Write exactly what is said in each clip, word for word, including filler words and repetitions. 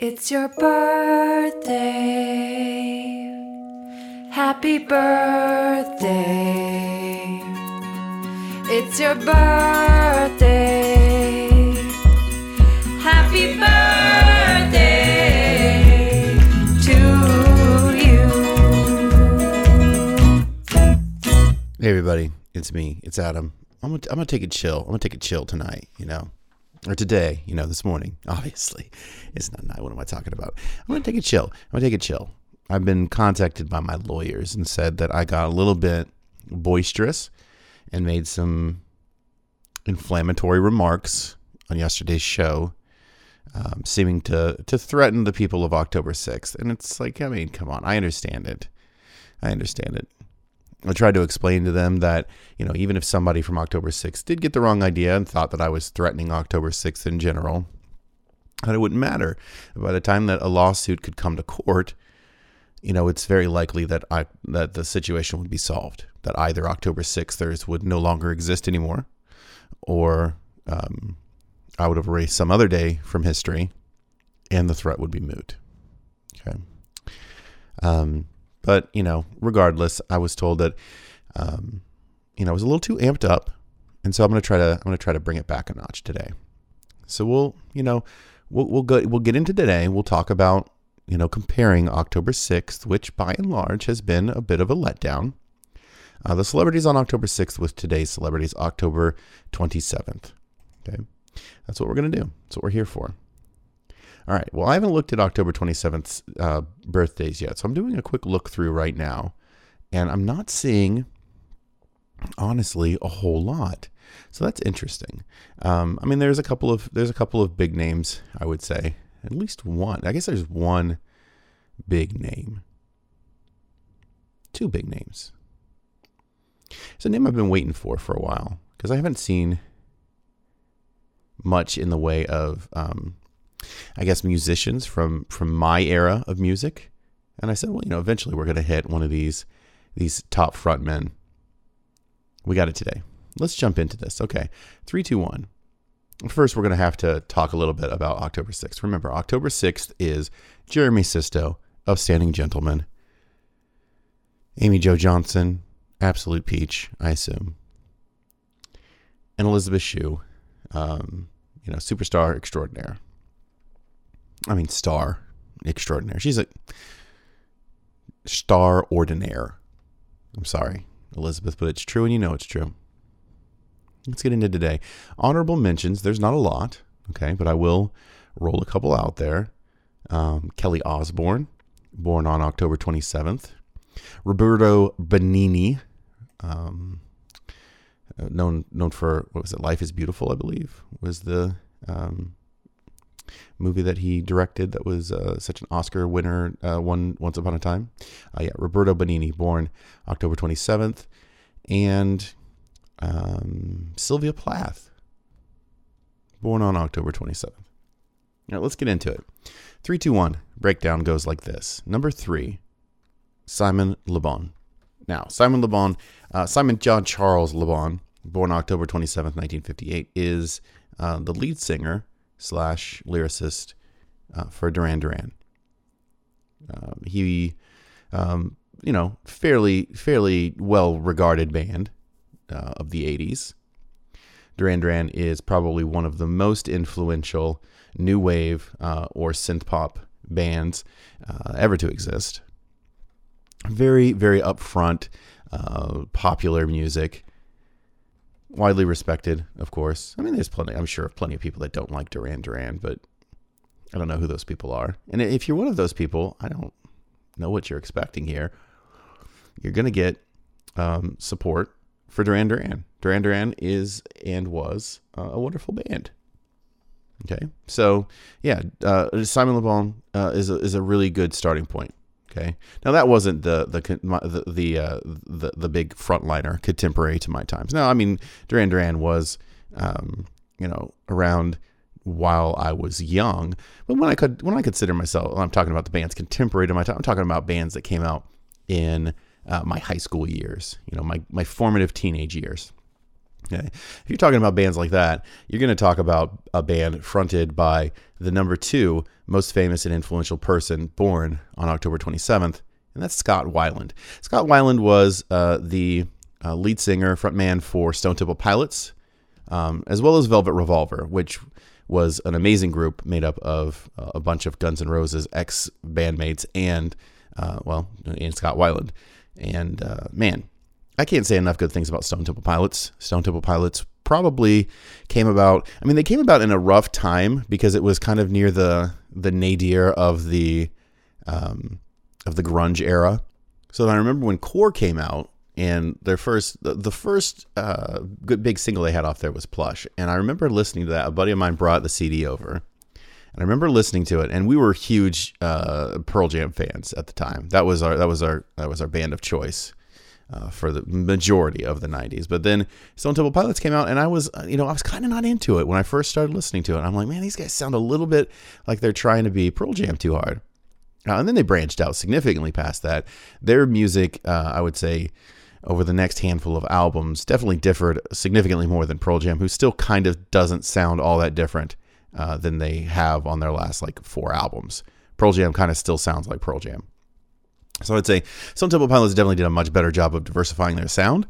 It's your birthday. Happy birthday. It's your birthday. Happy birthday to you. Hey everybody, it's me. It's Adam. I'm gonna, I'm gonna take it chill. I'm gonna take it chill tonight, you know, or today, you know, this morning. Obviously, it's not night. What am I talking about? I'm gonna take it chill. I'm gonna take it chill. I've been contacted by my lawyers and said that I got a little bit boisterous and made some inflammatory remarks on yesterday's show, um, seeming to to threaten the people of October sixth. And it's like, I mean, come on. I understand it. I understand it. I tried to explain to them that, you know, even if somebody from October sixth did get the wrong idea and thought that I was threatening October sixth in general, that it wouldn't matter. By the time that a lawsuit could come to court, you know, it's very likely that I that the situation would be solved, that either October sixthers would no longer exist anymore, or um, I would have erased some other day from history, and the threat would be moot. Okay. Um. But, you know, regardless, I was told that, um, you know, I was a little too amped up. And so I'm going to try to, I'm going to try to bring it back a notch today. So we'll, you know, we'll, we'll go, we'll get into today. We'll talk about, you know, comparing October sixth, which by and large has been a bit of a letdown. Uh, the celebrities on October sixth with today's celebrities, October twenty-seventh. Okay. That's what we're going to do. That's what we're here for. All right. Well, I haven't looked at October twenty-seventh's uh, birthdays yet, so I'm doing a quick look through right now, and I'm not seeing, honestly, a whole lot. So that's interesting. Um, I mean, there's a couple of there's a couple of big names, I would say. At least one. I guess there's one big name. Two big names. It's a name I've been waiting for for a while because I haven't seen much in the way of Um, I guess musicians from, from my era of music. And I said, well, you know, eventually we're going to hit one of these, these top frontmen. We got it today. Let's jump into this. Okay. Three, two, one. First, we're going to have to talk a little bit about October sixth. Remember, October sixth is Jeremy Sisto of Standing Gentlemen. Amy Jo Johnson, absolute peach, I assume. And Elizabeth Shue, um, you know, superstar extraordinaire. I mean, star extraordinaire. She's a star ordinaire. I'm sorry, Elizabeth, but it's true and you know it's true. Let's get into today. Honorable mentions. There's not a lot, okay, but I will roll a couple out there. Um, Kelly Osbourne, born on October twenty-seventh. Roberto Benigni, um, known known for, what was it, Life is Beautiful, I believe, was the um, movie that he directed that was uh, such an Oscar winner uh, one once upon a time. Uh, yeah, Roberto Benigni, born October twenty-seventh. And um, Sylvia Plath, born on October twenty-seventh. Now, let's get into it. Three, two, one. Breakdown goes like this. Number three, Simon Le Bon. Now, Simon Le Bon, uh, Simon John Charles Le Bon, born October twenty-seventh, nineteen fifty-eight, is uh, the lead singer slash lyricist uh, for Duran Duran. Um, he, um, you know, fairly fairly well regarded band uh, of the eighties. Duran Duran is probably one of the most influential new wave uh, or synth pop bands uh, ever to exist. Very very upfront, uh, popular music. Widely respected, of course. I mean, there's plenty, I'm sure of plenty of people that don't like Duran Duran, but I don't know who those people are. And if you're one of those people, I don't know what you're expecting here. You're going to get um, support for Duran Duran. Duran Duran is and was uh, a wonderful band. Okay, so yeah, uh, Simon Le Bon uh, is a, is a really good starting point. Okay. Now that wasn't the the the the uh, the, the big frontliner contemporary to my times. No, I mean Duran Duran was, um, you know, around while I was young. But when I could when I consider myself, I'm talking about the bands contemporary to my time. I'm talking about bands that came out in uh, my high school years. You know, my my formative teenage years. Okay. If you're talking about bands like that, you're going to talk about a band fronted by the number two most famous and influential person born on October twenty-seventh, and that's Scott Weiland. Scott Weiland was uh, the uh, lead singer, frontman for Stone Temple Pilots, um, as well as Velvet Revolver, which was an amazing group made up of uh, a bunch of Guns N' Roses ex-bandmates and, uh, well, and Scott Weiland. And, uh, man, I can't say enough good things about Stone Temple Pilots. Stone Temple Pilots probably came about, I mean, they came about in a rough time because it was kind of near the the nadir of the um, of the grunge era. So I remember when Core came out, and their first, the, the first uh, good big single they had off there was Plush. And I remember listening to that. A buddy of mine brought the C D over, and I remember listening to it. And we were huge uh, Pearl Jam fans at the time. That was our that was our that was our band of choice uh, for the majority of the nineties. But then Stone Temple Pilots came out, and I was you know I was kind of not into it when I first started listening to it. I'm like, man, these guys sound a little bit like they're trying to be Pearl Jam too hard. Uh, and then they branched out significantly past that. Their music, uh, I would say, over the next handful of albums, definitely differed significantly more than Pearl Jam, who still kind of doesn't sound all that different uh, than they have on their last like four albums. Pearl Jam kind of still sounds like Pearl Jam. So I'd say Stone Temple Pilots definitely did a much better job of diversifying their sound.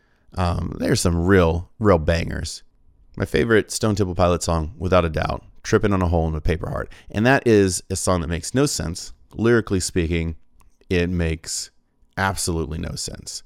Um, there's some real, real bangers. My favorite Stone Temple Pilots song, without a doubt, Tripping on a Hole in a Paper Heart. And that is a song that makes no sense. Lyrically speaking, it makes absolutely no sense.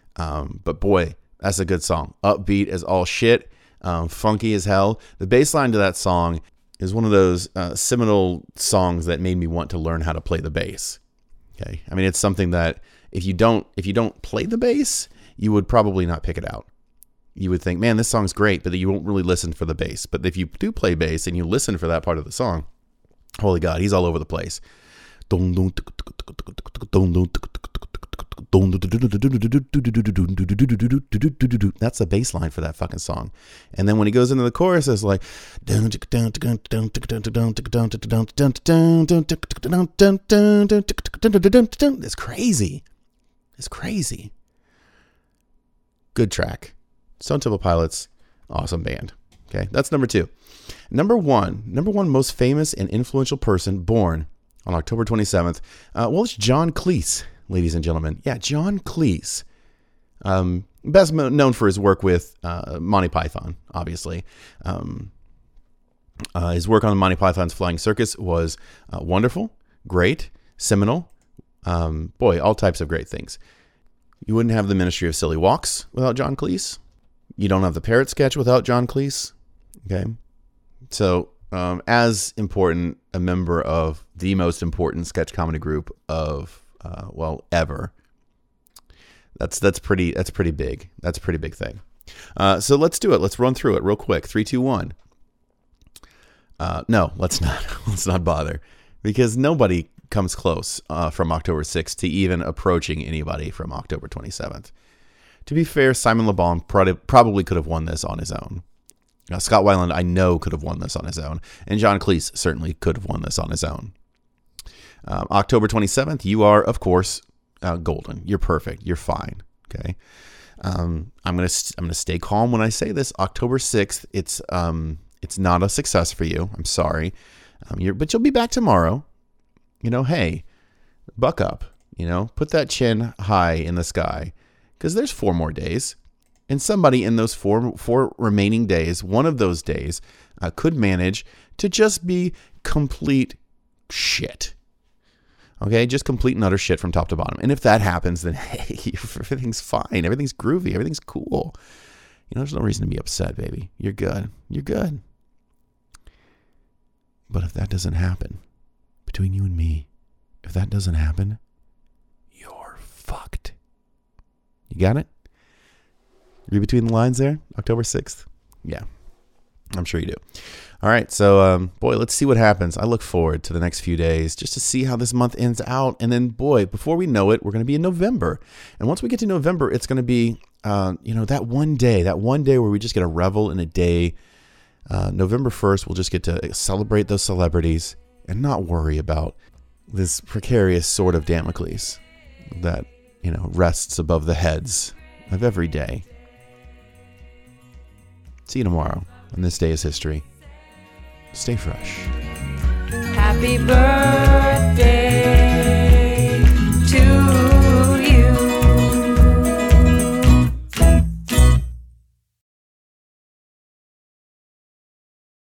Um, but boy, that's a good song. Upbeat as all shit. Um, funky as hell. The bass line to that song is one of those uh, seminal songs that made me want to learn how to play the bass. Okay. I mean, it's something that if you don't, if you don't play the bass, you would probably not pick it out. You would think, man, this song's great, but you won't really listen for the bass. But if you do play bass and you listen for that part of the song, holy God, he's all over the place. That's the bass line for that fucking song. And then when he goes into the chorus, it's like, it's crazy. It's crazy. Good track. Stone Temple Pilots, awesome band. Okay, that's number two. Number one, number one most famous and influential person born on October twenty-seventh. Uh, well, it's John Cleese, ladies and gentlemen. Yeah, John Cleese. Um, best known for his work with uh, Monty Python, obviously. Um, uh, his work on Monty Python's Flying Circus was uh, wonderful, great, seminal. Um, boy, all types of great things. You wouldn't have the Ministry of Silly Walks without John Cleese. You don't have the Parrot Sketch without John Cleese. Okay. So, um, as important a member of the most important sketch comedy group of, uh, well, ever. That's, that's pretty, that's pretty big. That's a pretty big thing. Uh, so let's do it. Let's run through it real quick. Three, two, one. Uh, no, let's not, let's not bother, because nobody comes close, uh, from October sixth to even approaching anybody from October twenty-seventh. To be fair, Simon Le Bon probably could have won this on his own. Now, Scott Weiland, I know, could have won this on his own. And John Cleese certainly could have won this on his own. Um, October twenty-seventh, you are, of course, uh, golden. You're perfect. You're fine. Okay. Um, I'm going to I'm gonna stay calm when I say this. October sixth, it's um, it's not a success for you. I'm sorry. Um, you're, but you'll be back tomorrow. You know, hey, buck up. You know, put that chin high in the sky. Because there's four more days, and somebody in those four four remaining days, one of those days, uh, could manage to just be complete shit. Okay, just complete and utter shit from top to bottom. And if that happens, then hey, everything's fine, everything's groovy, everything's cool. You know, there's no reason to be upset, baby. You're good. You're good. But if that doesn't happen, between you and me, if that doesn't happen, you're fucked. You got it? Read between the lines there? October sixth? Yeah, I'm sure you do. All right, so, um, boy, let's see what happens. I look forward to the next few days just to see how this month ends out. And then, boy, before we know it, we're going to be in November. And once we get to November, it's going to be, uh, you know, that one day, that one day where we just get to revel in a day. Uh, November first, we'll just get to celebrate those celebrities and not worry about this precarious sword of Damocles that, you know, rests above the heads of every day. See you tomorrow. And this day is history. Stay fresh. Happy birthday